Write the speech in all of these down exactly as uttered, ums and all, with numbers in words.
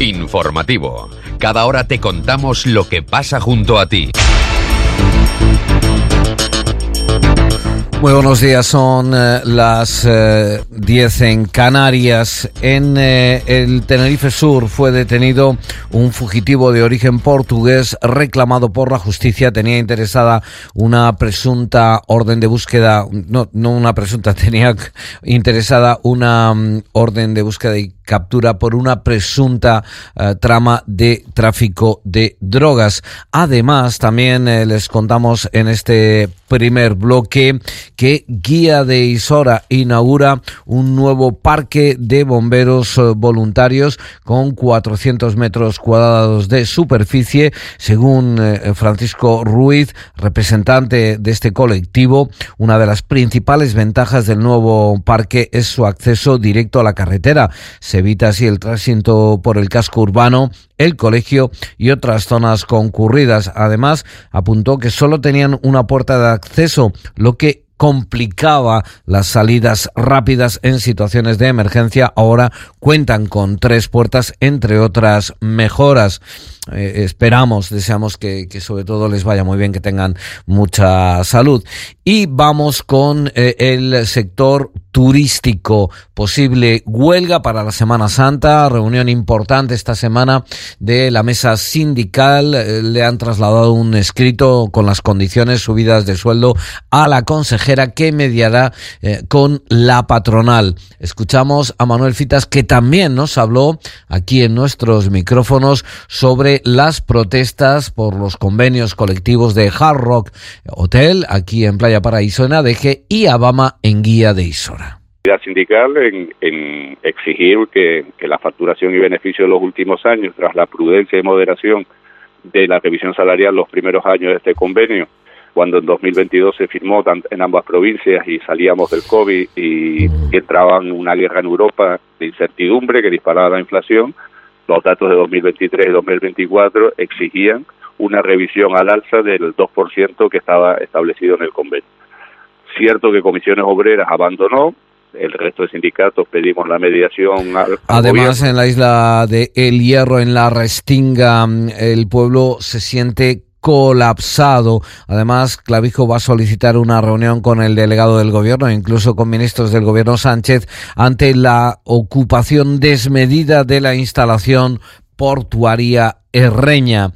Informativo. Cada hora te contamos lo que pasa junto a ti. Muy buenos días, son eh, las eh, diez en Canarias. En eh, el Tenerife Sur fue detenido un fugitivo de origen portugués reclamado por la justicia. Tenía interesada una presunta orden de búsqueda, no, no una presunta, tenía interesada una um, orden de búsqueda y captura por una presunta uh, trama de tráfico de drogas. Además, también eh, les contamos en este primer bloque que Guía de Isora inaugura un nuevo parque de bomberos uh, voluntarios con cuatrocientos metros cuadrados de superficie. Según eh, Francisco Ruiz, representante de este colectivo, una de las principales ventajas del nuevo parque es su acceso directo a la carretera. Se evita así el tránsito por el casco urbano, el colegio y otras zonas concurridas. Además, apuntó que solo tenían una puerta de acceso, lo que complicaba las salidas rápidas en situaciones de emergencia. Ahora cuentan con tres puertas, entre otras mejoras. Eh, esperamos, deseamos que, que sobre todo les vaya muy bien, que tengan mucha salud. Y vamos con eh, el sector turístico. Posible huelga para la Semana Santa, reunión importante esta semana de la mesa sindical. Eh, le han trasladado un escrito con las condiciones, subidas de sueldo a la consejera que mediará eh, con la patronal. Escuchamos a Manuel Fitas, que también nos habló aquí en nuestros micrófonos sobre las protestas por los convenios colectivos de Hard Rock Hotel aquí en Playa Paraíso, en Adeje, y Abama en Guía de Isora. La sindical en, en exigir que, que la facturación y beneficio de los últimos años, tras la prudencia y moderación de la revisión salarial los primeros años de este convenio, cuando en dos mil veintidós se firmó en ambas provincias y salíamos del COVID y, y entraba en una guerra en Europa de incertidumbre que disparaba la inflación, los datos de dos mil veintitrés y dos mil veinticuatro exigían una revisión al alza del dos por ciento que estaba establecido en el convenio. Cierto que Comisiones Obreras abandonó, el resto de sindicatos pedimos la mediación al, al Además, gobierno. En la isla de El Hierro, en la Restinga, el pueblo se siente colapsado. Además, Clavijo va a solicitar una reunión con el delegado del gobierno, incluso con ministros del gobierno Sánchez, ante la ocupación desmedida de la instalación portuaria Herreña.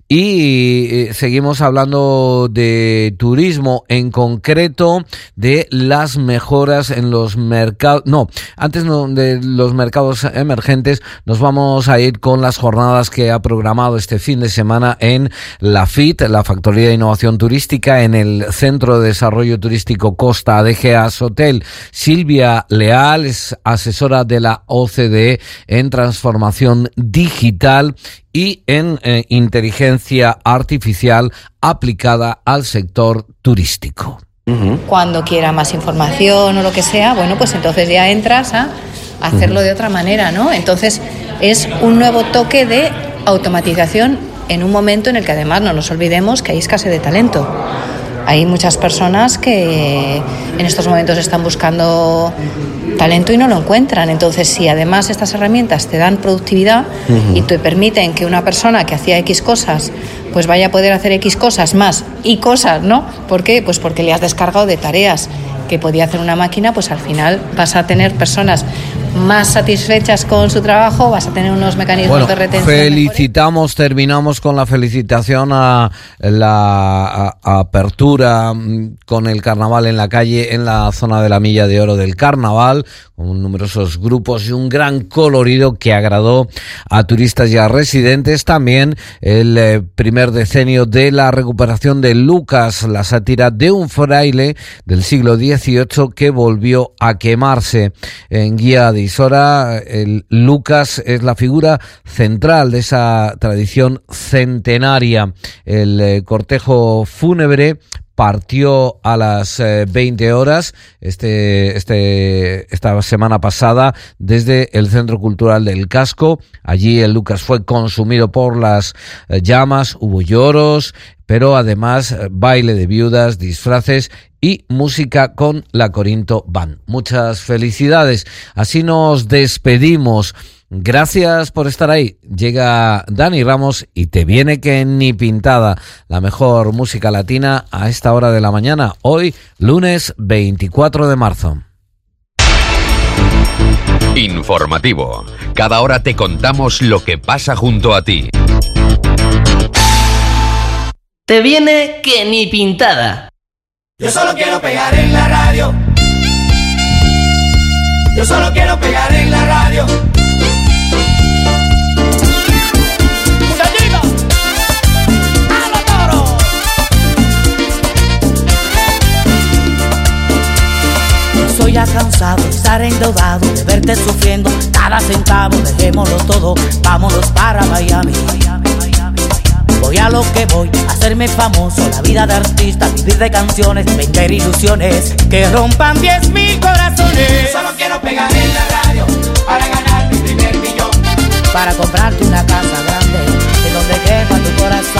Y eh, seguimos hablando de turismo, en concreto de las mejoras en los mercados, no, antes no, de los mercados emergentes. Nos vamos a ir con las jornadas que ha programado este fin de semana en la F I T, la Factoría de Innovación Turística, en el Centro de Desarrollo Turístico Costa Adeje Hotel. Silvia Leal es asesora de la O C D E en transformación digital y en eh, inteligencia artificial aplicada al sector turístico. Uh-huh. Cuando quiera más información o lo que sea, bueno, pues entonces ya entras a hacerlo uh-huh. de otra manera, ¿no? Entonces es un nuevo toque de automatización en un momento en el que además no nos olvidemos que hay escasez de talento. Hay muchas personas que en estos momentos están buscando talento y no lo encuentran. Entonces, si además estas herramientas te dan productividad uh-huh. y te permiten que una persona que hacía X cosas pues vaya a poder hacer X cosas más y cosas, ¿no? ¿Por qué? Pues porque le has descargado de tareas que podía hacer una máquina, pues al final vas a tener personas más satisfechas con su trabajo, vas a tener unos mecanismos bueno, de retención. Felicitamos, mejores. Terminamos con la felicitación a la a, a apertura con el carnaval en la calle, en la zona de la Milla de Oro del Carnaval, con numerosos grupos y un gran colorido que agradó a turistas y a residentes. También el eh, primer decenio de la recuperación de Lucas, la sátira de un fraile del siglo dieciocho que volvió a quemarse. En Guía de Isora, el Lucas es la figura central de esa tradición centenaria. El eh, cortejo fúnebre partió a las eh, veinte horas este, este, esta semana pasada desde el Centro Cultural del Casco. Allí el Lucas fue consumido por las eh, llamas, hubo lloros, pero además eh, baile de viudas, disfraces y música con la Corinto Band. Muchas felicidades. Así nos despedimos Gracias por estar ahí. Llega Dani Ramos y te viene que ni pintada. La mejor música latina a esta hora de la mañana. Hoy, lunes veinticuatro de marzo. Informativo. Cada hora te contamos lo que pasa junto a ti. Te viene que ni pintada. Yo solo quiero pegar en la radio. Yo solo quiero pegar en la radio. ¡Muchachita! ¡A los toros! Estoy ya cansado de estar endeudado, de verte sufriendo cada centavo. Dejémoslo todo, vámonos para Miami. Voy a lo que voy, a hacerme famoso, la vida de artista, vivir de canciones, vender ilusiones que rompan diez mil corazones. Yo solo quiero pegar en la radio para ganar mi primer millón, para comprarte una casa grande en donde quepa tu corazón.